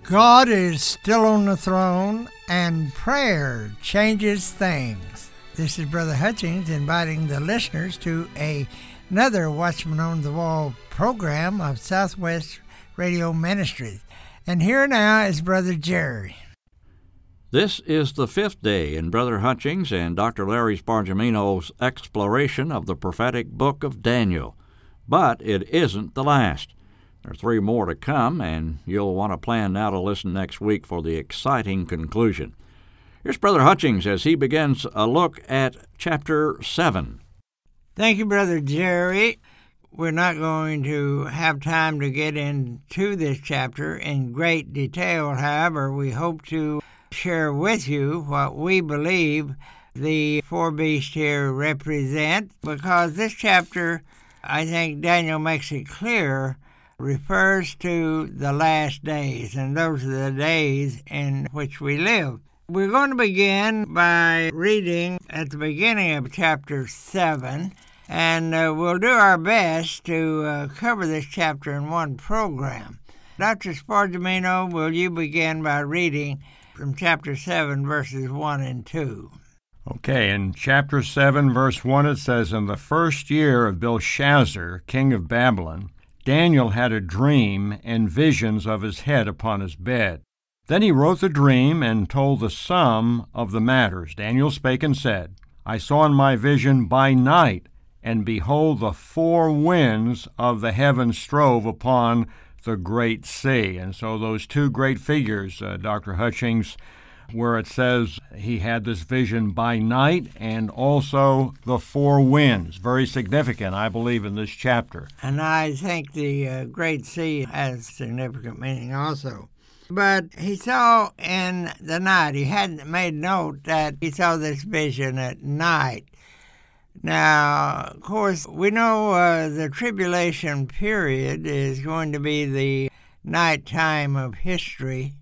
God is still on the throne, and prayer changes things. This is Brother Hutchings inviting the listeners to another Watchman on the Wall program of Southwest Radio Ministries. And here now is Brother Jerry. This is the fifth day in Brother Hutchings and Dr. Larry Spargimino's exploration of the prophetic book of Daniel. But it isn't the last. There are 3 more to come, and you'll want to plan now to listen next week for the exciting conclusion. Here's Brother Hutchings as he begins a look at chapter 7. Thank you, Brother Jerry. We're not going to have time to get into this chapter in great detail. However, we hope to share with you what we believe the 4 beasts here represent, because this chapter, I think Daniel makes it clear, refers to the last days, and those are the days in which we live. We're going to begin by reading at the beginning of chapter 7, and we'll do our best to cover this chapter in one program. Dr. Spargimino, will you begin by reading from chapter 7, verses 1 and 2? Okay, in chapter 7, verse 1, it says, "In the first year of Belshazzar, king of Babylon, Daniel had a dream and visions of his head upon his bed. Then he wrote the dream and told the sum of the matters. Daniel spake and said, I saw in my vision by night, and behold, the 4 winds of the heaven strove upon the great sea." And so those 2 great figures, Dr. Hutchings, where it says he had this vision by night and also the 4 winds. Very significant, I believe, in this chapter. And I think the Great Sea has significant meaning also. But he saw in the night, he had made note that he saw this vision at night. Now, of course, we know the tribulation period is going to be the nighttime of history.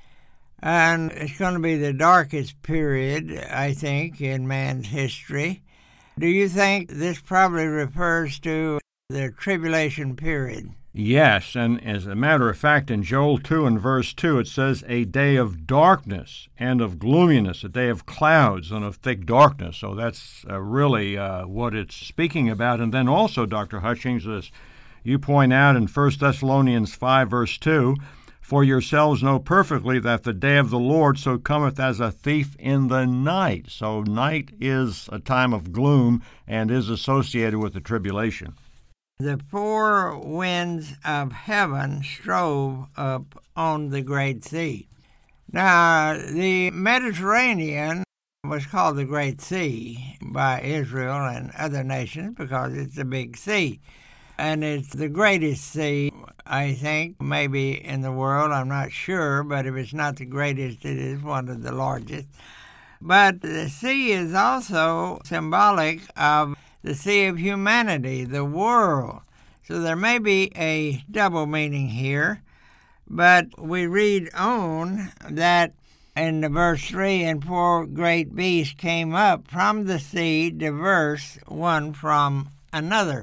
And it's going to be the darkest period, I think, in man's history. Do you think this probably refers to the tribulation period? Yes, and as a matter of fact, in Joel 2 and verse 2, it says, "A day of darkness and of gloominess, a day of clouds and of thick darkness." So that's really what it's speaking about. And then also, Dr. Hutchings, as you point out in 1 Thessalonians 5, verse 2, "For yourselves know perfectly that the day of the Lord so cometh as a thief in the night." So night is a time of gloom and is associated with the tribulation. The 4 winds of heaven strove up on the Great Sea. Now, the Mediterranean was called the Great Sea by Israel and other nations because it's a big sea. And it's the greatest sea, I think, maybe in the world. I'm not sure, but if it's not the greatest, it is one of the largest. But the sea is also symbolic of the sea of humanity, the world. So there may be a double meaning here, but we read on that in verse 3, "And 4 great beasts came up from the sea, diverse one from another."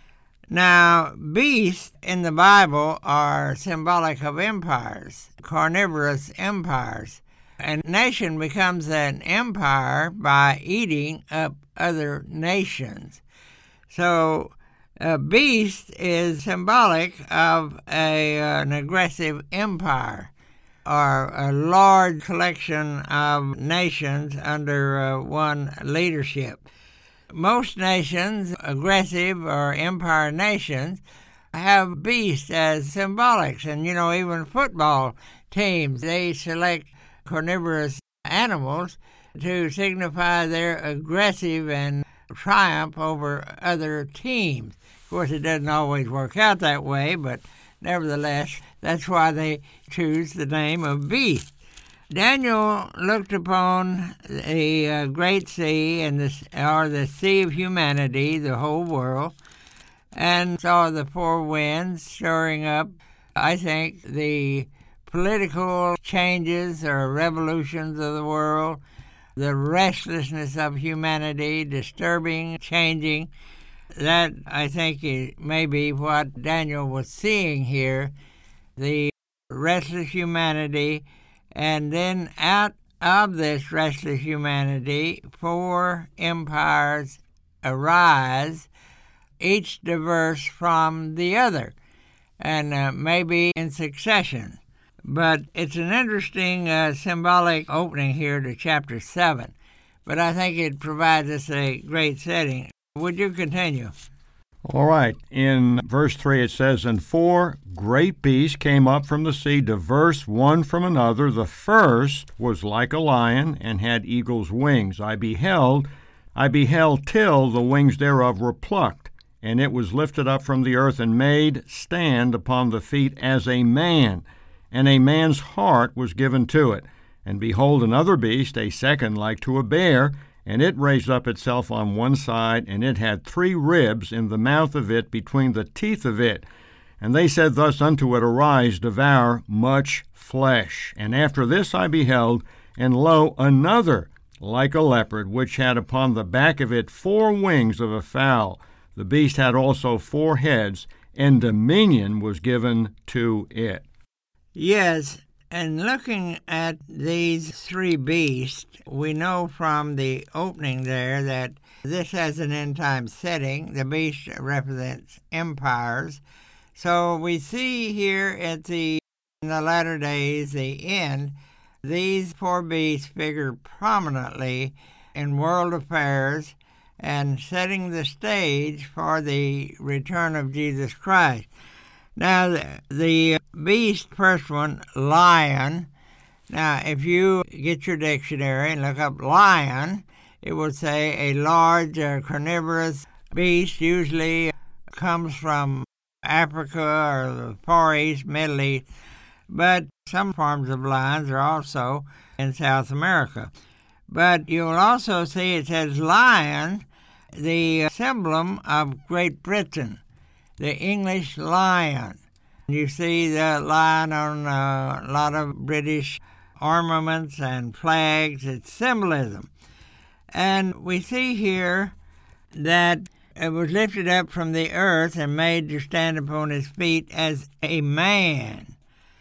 Now, beasts in the Bible are symbolic of empires, carnivorous empires. A nation becomes an empire by eating up other nations. So, a beast is symbolic of an aggressive empire or a large collection of nations under one leadership. Most nations, aggressive or empire nations, have beasts as symbolics. And, even football teams, they select carnivorous animals to signify their aggressive and triumph over other teams. Of course, it doesn't always work out that way, but nevertheless, that's why they choose the name of beast. Daniel looked upon the great sea, or the sea of humanity, the whole world, and saw the 4 winds stirring up, I think, the political changes or revolutions of the world, the restlessness of humanity, disturbing, changing. That, I think, may be what Daniel was seeing here. The restless humanity, and then out of this restless humanity, 4 empires arise, each diverse from the other, and maybe in succession. But it's an interesting symbolic opening here to chapter 7, but I think it provides us a great setting. Would you continue? All right. In verse 3 it says, "And 4 great beasts came up from the sea, diverse one from another. The first was like a lion, and had eagle's wings. I beheld till the wings thereof were plucked, and it was lifted up from the earth, and made stand upon the feet as a man, and a man's heart was given to it. And behold, another beast, a second like to a bear, and it raised up itself on one side, and it had 3 ribs in the mouth of it between the teeth of it. And they said thus unto it, Arise, devour much flesh. And after this I beheld, and lo, another like a leopard, which had upon the back of it 4 wings of a fowl. The beast had also 4 heads, and dominion was given to it." Yes, and looking at these 3 beasts, we know from the opening there that this has an end-time setting. The beast represents empires. So we see here in the latter days, the end, these 4 beasts figure prominently in world affairs and setting the stage for the return of Jesus Christ. Now, the beast, first one, lion. Now, if you get your dictionary and look up lion, it will say a large carnivorous beast, usually comes from Africa or the Far East, Middle East, but some forms of lions are also in South America. But you'll also see it says lion, the emblem of Great Britain, the English lion. You see the lion on a lot of British armaments and flags. It's symbolism. And we see here that it was lifted up from the earth and made to stand upon his feet as a man.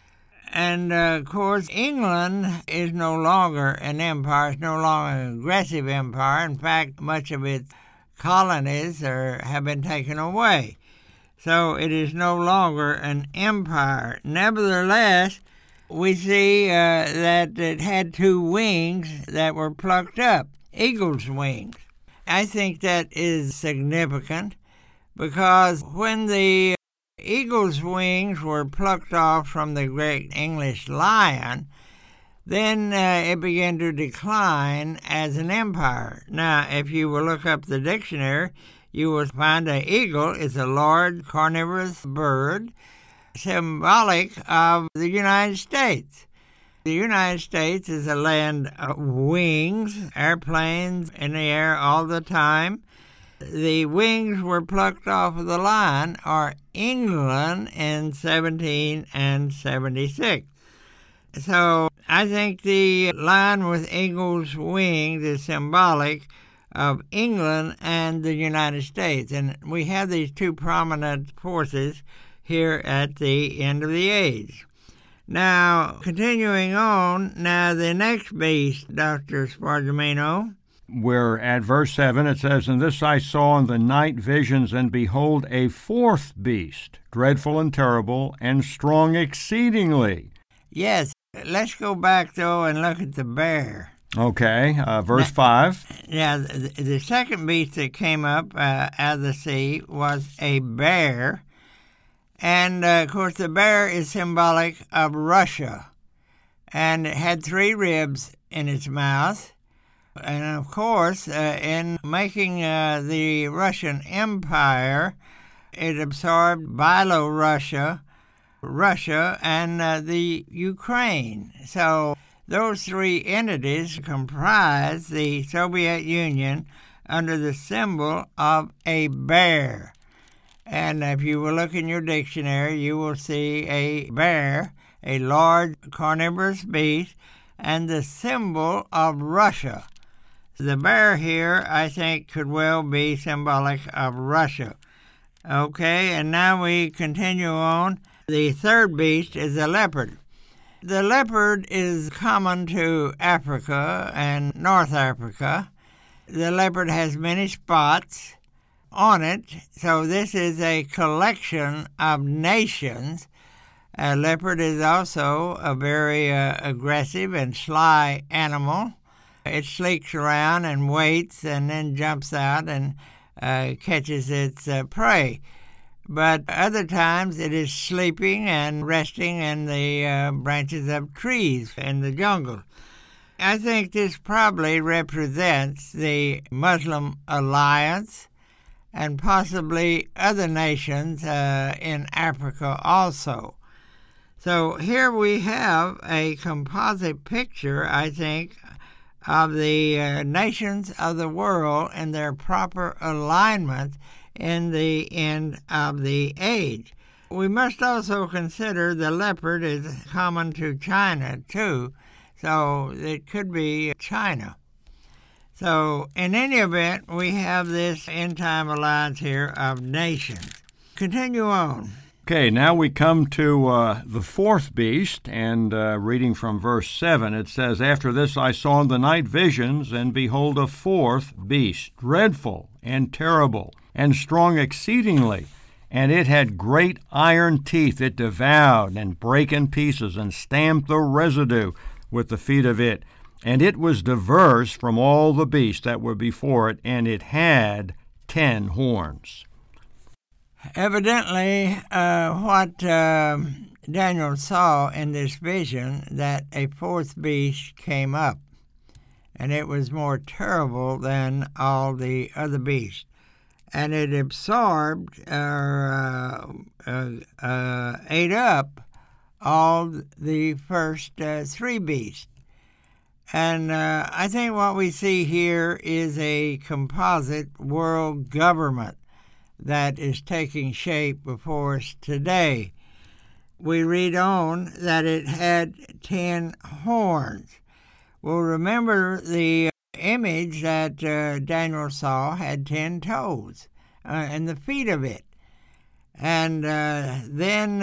And, of course, England is no longer an empire. It's no longer an aggressive empire. In fact, much of its colonies have been taken away. So it is no longer an empire. Nevertheless, we see that it had 2 wings that were plucked up, eagle's wings. I think that is significant because when the eagle's wings were plucked off from the great English lion, then it began to decline as an empire. Now, if you will look up the dictionary, you will find an eagle is a large carnivorous bird symbolic of the United States. The United States is a land of wings, airplanes in the air all the time. The wings were plucked off of the lion, or England, in 1776. So I think the lion with eagle's wings is symbolic of England and the United States. And we have these 2 prominent forces here at the end of the age. Now, continuing on, now the next beast, Dr. Spargimino. We're at verse 7. It says, "And this I saw in the night visions, and behold, a 4th beast, dreadful and terrible, and strong exceedingly." Yes, let's go back, though, and look at the bear. Okay, verse 5. Yeah, the second beast that came up out of the sea was a bear. And, of course, the bear is symbolic of Russia. And it had 3 ribs in its mouth. And, of course, in making the Russian Empire, it absorbed Belorussia, Russia, and the Ukraine. So those 3 entities comprise the Soviet Union under the symbol of a bear. And if you will look in your dictionary, you will see a bear, a large carnivorous beast, and the symbol of Russia. The bear here, I think, could well be symbolic of Russia. Okay, and now we continue on. The third beast is a leopard. The leopard is common to Africa and North Africa. The leopard has many spots on it, so this is a collection of nations. A leopard is also a very aggressive and sly animal. It sneaks around and waits and then jumps out and catches its prey. But other times it is sleeping and resting in the branches of trees in the jungle. I think this probably represents the Muslim alliance and possibly other nations in Africa also. So here we have a composite picture, I think, of the nations of the world and their proper alignment in the end of the age. We must also consider the leopard is common to China, too, so it could be China. So in any event, we have this end-time alliance here of nations. Continue on. Okay, now we come to the fourth beast, and reading from verse 7, it says, "After this I saw in the night visions, and behold a fourth beast, dreadful and terrible, and strong exceedingly. And it had great iron teeth. It devoured and brake in pieces, and stamped the residue with the feet of it. And it was diverse from all the beasts that were before it, and it had 10 horns." Evidently, what Daniel saw in this vision, that a fourth beast came up, and it was more terrible than all the other beasts. And it absorbed or ate up all the first 3 beasts. And I think what we see here is a composite world government that is taking shape before us today. We read on that it had 10 horns. Well, remember the image that Daniel saw had 10 toes and the feet of it. And then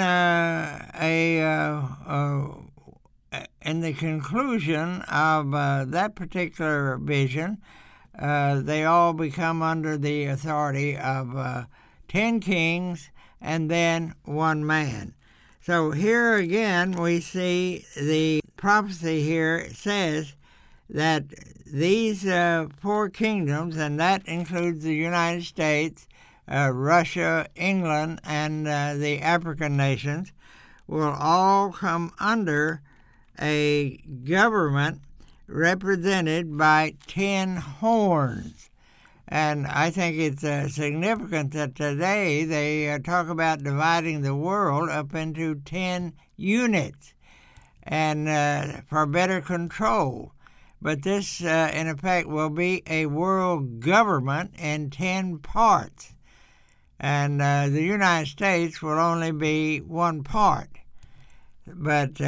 in the conclusion of that particular vision, they all become under the authority of 10 kings and then 1 man. So here again we see the prophecy here says that these 4 kingdoms, and that includes the United States, Russia, England, and the African nations, will all come under a government represented by 10 horns. And I think it's significant that today they talk about dividing the world up into 10 units and for better control. But this, in effect, will be a world government in 10 parts. And the United States will only be 1 part. But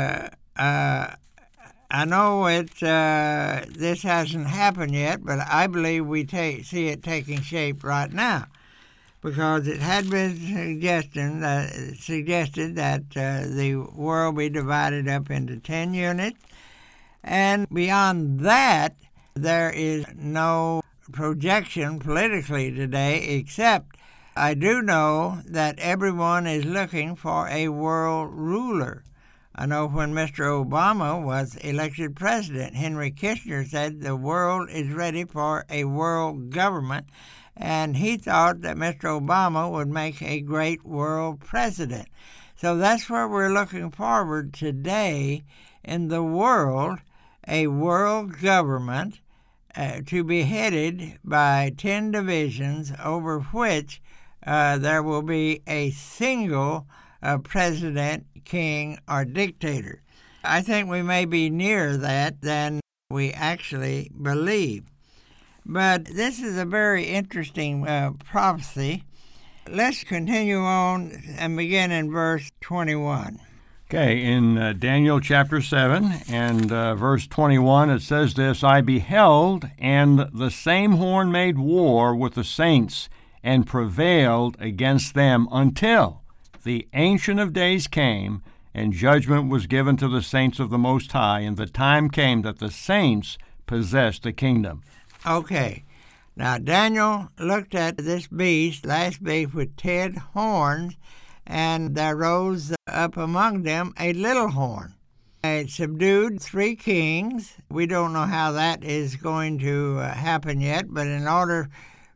I know this hasn't happened yet, but I believe we see it taking shape right now, because it had been suggested that the world be divided up into 10 units, and beyond that, there is no projection politically today, except I do know that everyone is looking for a world ruler. I know when Mr. Obama was elected president, Henry Kissinger said the world is ready for a world government, and he thought that Mr. Obama would make a great world president. So that's where we're looking forward today in the world, a world government to be headed by 10 divisions over which there will be a single president, king, or dictator. I think we may be nearer that than we actually believe. But this is a very interesting prophecy. Let's continue on and begin in verse 21. Okay, in Daniel chapter 7 and verse 21, it says this, "I beheld, and the same horn made war with the saints, and prevailed against them until the Ancient of Days came, and judgment was given to the saints of the Most High, and the time came that the saints possessed the kingdom. Okay. Now, Daniel looked at this beast, last beast, with 10 horns, and there rose up among them a little horn. It subdued 3 kings. We don't know how that is going to happen yet, but in order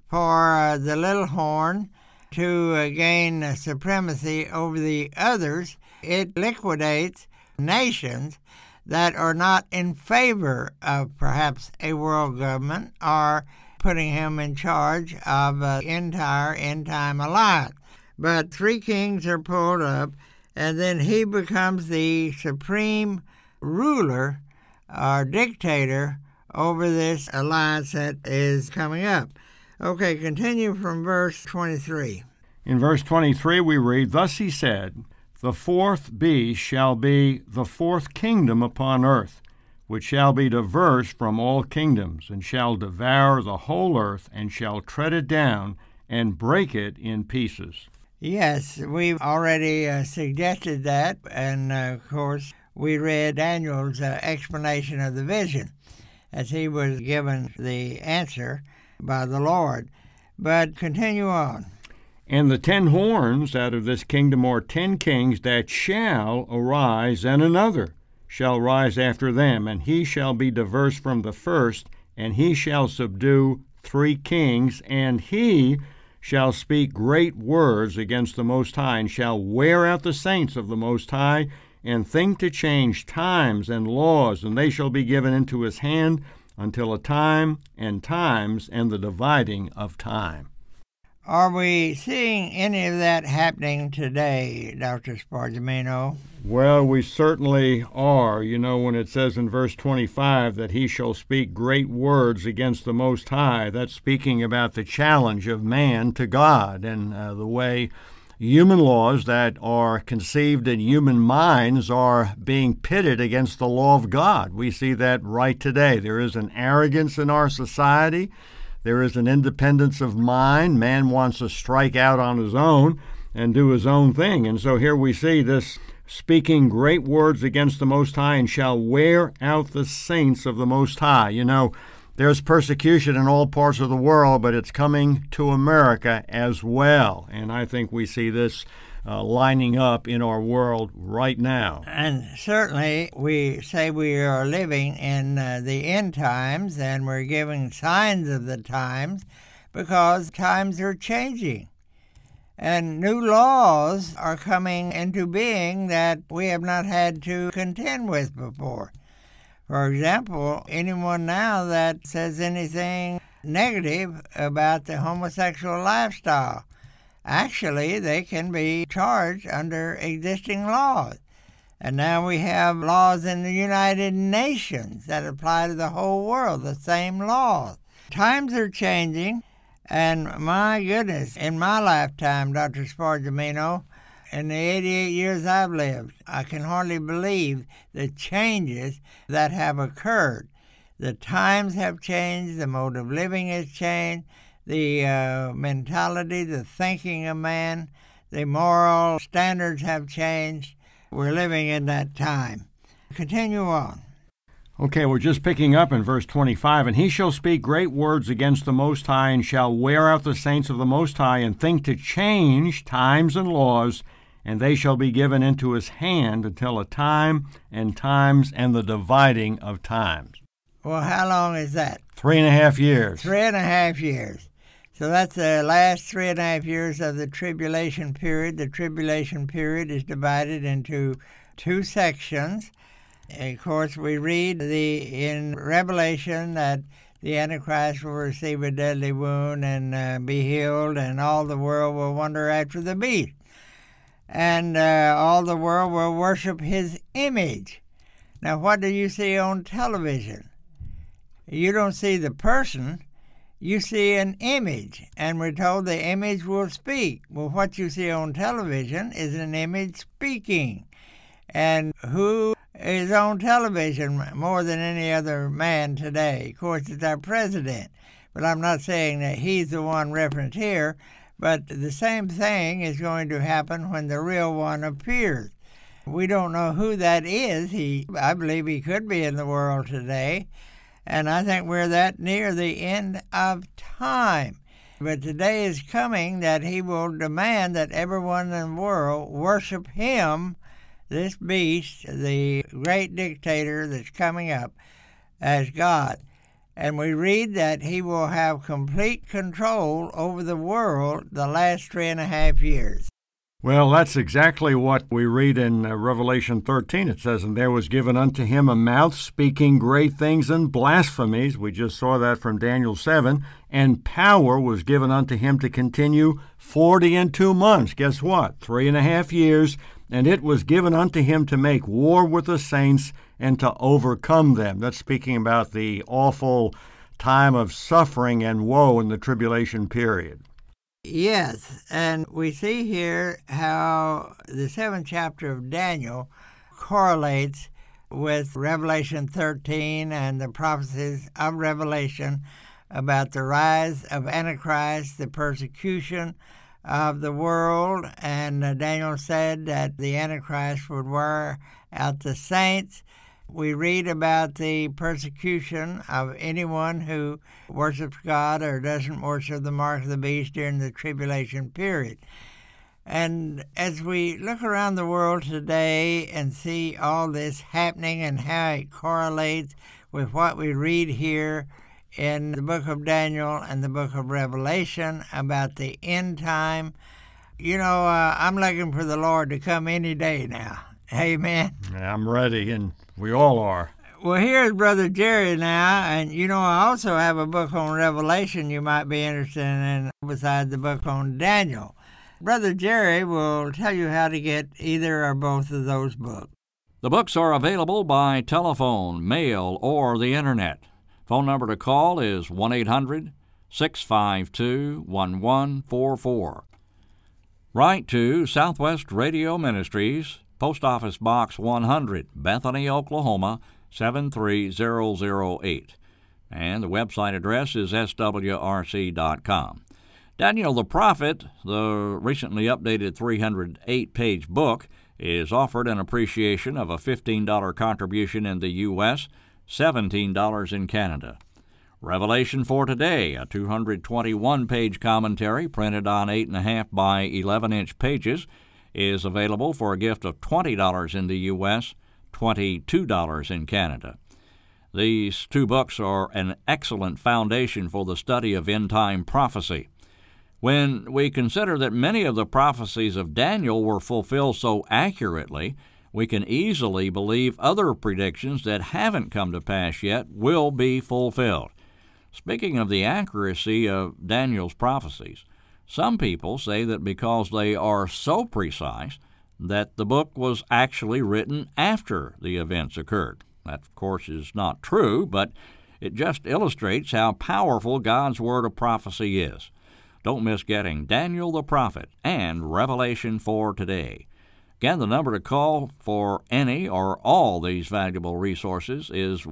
for the little horn to gain supremacy over the others, it liquidates nations that are not in favor of perhaps a world government or putting him in charge of the entire end-time alliance. But 3 kings are pulled up, and then he becomes the supreme ruler or dictator over this alliance that is coming up. Okay, continue from verse 23. In verse 23 we read, "Thus he said, The 4th beast shall be the 4th kingdom upon earth, which shall be diverse from all kingdoms, and shall devour the whole earth, and shall tread it down, and break it in pieces." Yes, we've already suggested that, and of course we read Daniel's explanation of the vision as he was given the answer by the Lord. But continue on. "And the 10 horns out of this kingdom are 10 kings that shall arise, and another shall rise after them, and he shall be diverse from the first, and he shall subdue 3 kings, and he shall speak great words against the Most High, and shall wear out the saints of the Most High, and think to change times and laws, and they shall be given into his hand until a time and times and the dividing of time." Are we seeing any of that happening today, Dr. Spargimino? Well, we certainly are. You know, when it says in verse 25 that he shall speak great words against the Most High, that's speaking about the challenge of man to God and the way human laws that are conceived in human minds are being pitted against the law of God. We see that right today. There is an arrogance in our society. There is an independence of mind. Man wants to strike out on his own and do his own thing. And so here we see this speaking great words against the Most High, and shall wear out the saints of the Most High. You know, there's persecution in all parts of the world, but it's coming to America as well. And I think we see this lining up in our world right now. And certainly we say we are living in the end times, and we're giving signs of the times because times are changing. And new laws are coming into being that we have not had to contend with before. For example, anyone now that says anything negative about the homosexual lifestyle, actually, they can be charged under existing laws. And now we have laws in the United Nations that apply to the whole world, the same laws. Times are changing, and my goodness, in my lifetime, Dr. Spargimino, in the 88 years I've lived, I can hardly believe the changes that have occurred. The times have changed, the mode of living has changed, the mentality, the thinking of man, the moral standards have changed. We're living in that time. Continue on. Okay, we're just picking up in verse 25. "And he shall speak great words against the Most High, and shall wear out the saints of the Most High, and think to change times and laws, and they shall be given into his hand until a time and times and the dividing of times." Well, how long is that? 3.5 years. 3.5 years. So that's the last 3.5 years of the tribulation period. The tribulation period is divided into 2 sections. And of course, we read in Revelation that the Antichrist will receive a deadly wound and be healed, and all the world will wonder after the beast. And all the world will worship his image. Now, what do you see on television? You don't see the person. You see an image, and we're told the image will speak. Well, what you see on television is an image speaking. And who is on television more than any other man today? Of course, it's our president. But I'm not saying that he's the one referenced here, but the same thing is going to happen when the real one appears. We don't know who that is. I believe he could be in the world today, and I think we're that near the end of time. But the day is coming that he will demand that everyone in the world worship him, this beast, the great dictator that's coming up, as God. And we read that he will have complete control over the world the last 3.5 years. Well, that's exactly what we read in Revelation 13. It says, "And there was given unto him a mouth speaking great things and blasphemies." We just saw that from Daniel 7. "And power was given unto him to continue 42 months. Guess what? 3.5 years. "And it was given unto him to make war with the saints and to overcome them." That's speaking about the awful time of suffering and woe in the tribulation period. Yes, and we see here how the 7th chapter of Daniel correlates with Revelation 13 and the prophecies of Revelation about the rise of Antichrist, the persecution of the world, and Daniel said that the Antichrist would wear out the saints. We read about the persecution of anyone who worships God or doesn't worship the mark of the beast during the tribulation period. And as we look around the world today and see all this happening and how it correlates with what we read here in the book of Daniel and the book of Revelation about the end time, I'm looking for the Lord to come any day now. Amen. I'm ready, and we all are. Well, here's Brother Jerry now, and I also have a book on Revelation you might be interested in besides the book on Daniel. Brother Jerry will tell you how to get either or both of those books. The books are available by telephone, mail, or the Internet. Phone number to call is 1-800-652-1144. Write to Southwest Radio Ministries, Post Office Box 100, Bethany, Oklahoma, 73008. And the website address is swrc.com. Daniel the Prophet, the recently updated 308-page book, is offered in appreciation of a $15 contribution in the U.S., $17 in Canada. Revelation for Today, a 221-page commentary printed on 8.5 by 11-inch pages, is available for a gift of $20 in the U.S., $22 in Canada. These two books are an excellent foundation for the study of end-time prophecy. When we consider that many of the prophecies of Daniel were fulfilled so accurately, we can easily believe other predictions that haven't come to pass yet will be fulfilled. Speaking of the accuracy of Daniel's prophecies, some people say that because they are so precise that the book was actually written after the events occurred. That, of course, is not true, but it just illustrates how powerful God's word of prophecy is. Don't miss getting Daniel the Prophet and Revelation for Today. Again, the number to call for any or all these valuable resources is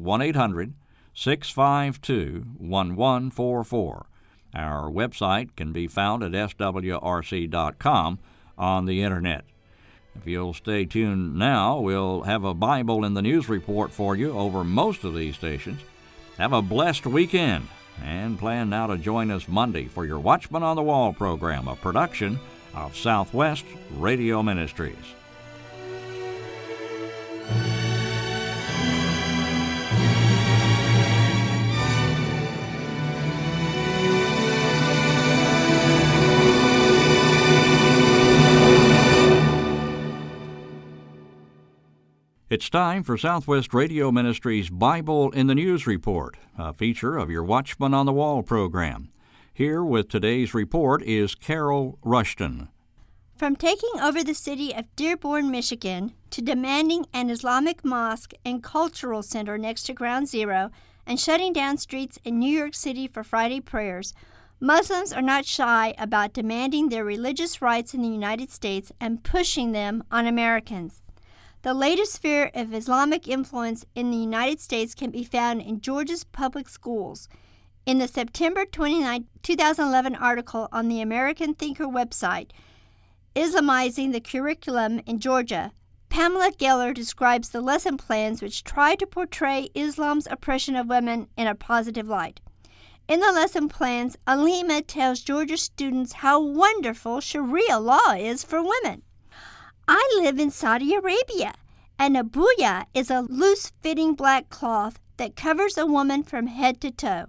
1-800-652-1144. Our website can be found at swrc.com on the Internet. If you'll stay tuned now, we'll have a Bible in the News report for you over most of these stations. Have a blessed weekend, and plan now to join us Monday for your Watchman on the Wall program, a production of Southwest Radio Ministries. It's time for Southwest Radio Ministries' Bible in the News report, a feature of your Watchman on the Wall program. Here with today's report is Carol Rushton. From taking over the city of Dearborn, Michigan, to demanding an Islamic mosque and cultural center next to Ground Zero, and shutting down streets in New York City for Friday prayers, Muslims are not shy about demanding their religious rights in the United States and pushing them on Americans. The latest sphere of Islamic influence in the United States can be found in Georgia's public schools. In the September 29, 2011 article on the American Thinker website, Islamizing the Curriculum in Georgia, Pamela Geller describes the lesson plans which try to portray Islam's oppression of women in a positive light. In the lesson plans, Alima tells Georgia students how wonderful Sharia law is for women. I live in Saudi Arabia, and abaya is a loose-fitting black cloth that covers a woman from head to toe.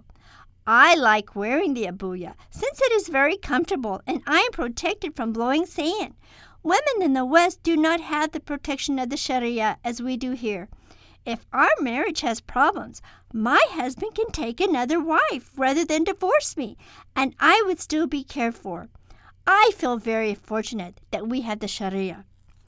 I like wearing the abaya since it is very comfortable and I am protected from blowing sand. Women in the West do not have the protection of the Sharia as we do here. If our marriage has problems, my husband can take another wife rather than divorce me, and I would still be cared for. I feel very fortunate that we have the Sharia.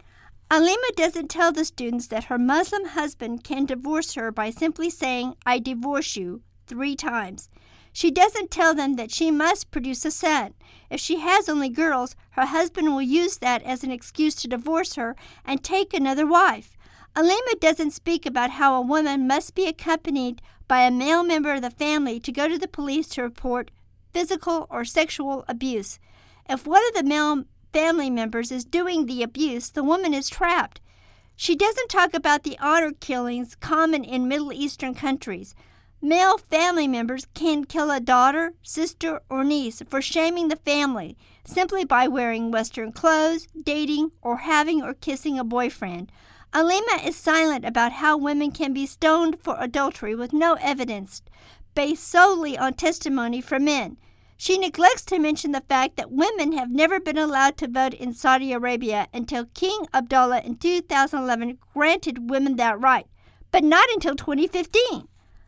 Alima doesn't tell the students that her Muslim husband can divorce her by simply saying, "I divorce you," 3 times. She doesn't tell them that she must produce a son. If she has only girls, her husband will use that as an excuse to divorce her and take another wife. Alima doesn't speak about how a woman must be accompanied by a male member of the family to go to the police to report physical or sexual abuse. If one of the male family members is doing the abuse, the woman is trapped. She doesn't talk about the honor killings common in Middle Eastern countries. Male family members can kill a daughter, sister, or niece for shaming the family simply by wearing Western clothes, dating, or having or kissing a boyfriend. Alima is silent about how women can be stoned for adultery with no evidence, based solely on testimony from men. She neglects to mention the fact that women have never been allowed to vote in Saudi Arabia until King Abdullah in 2011 granted women that right, but not until 2015.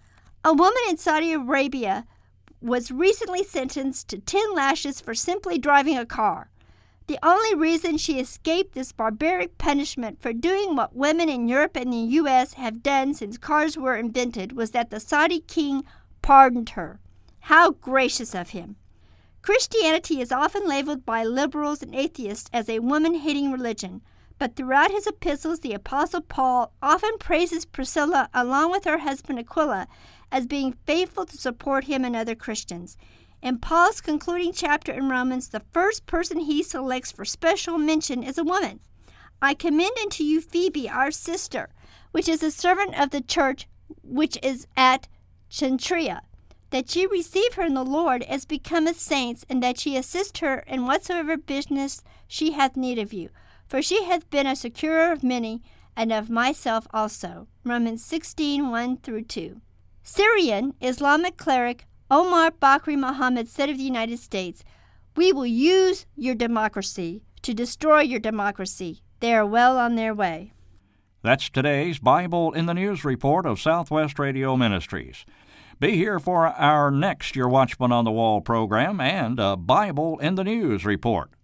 A woman in Saudi Arabia was recently sentenced to 10 lashes for simply driving a car. The only reason she escaped this barbaric punishment for doing what women in Europe and the U.S. have done since cars were invented was that the Saudi king pardoned her. How gracious of him! Christianity is often labeled by liberals and atheists as a woman-hating religion, but throughout his epistles, the Apostle Paul often praises Priscilla along with her husband Aquila as being faithful to support him and other Christians. In Paul's concluding chapter in Romans, the first person he selects for special mention is a woman. "I commend unto you Phoebe, our sister, which is a servant of the church which is at Cenchrea, that ye receive her in the Lord as becometh saints, and that ye assist her in whatsoever business she hath need of you. For she hath been a securer of many, and of myself also." Romans 16:1-2. Syrian Islamic cleric Omar Bakri Muhammad said of the United States, "We will use your democracy to destroy your democracy. They are well on their way." That's today's Bible in the News report of Southwest Radio Ministries. Be here for our next Your Watchman on the Wall program and a Bible in the News report.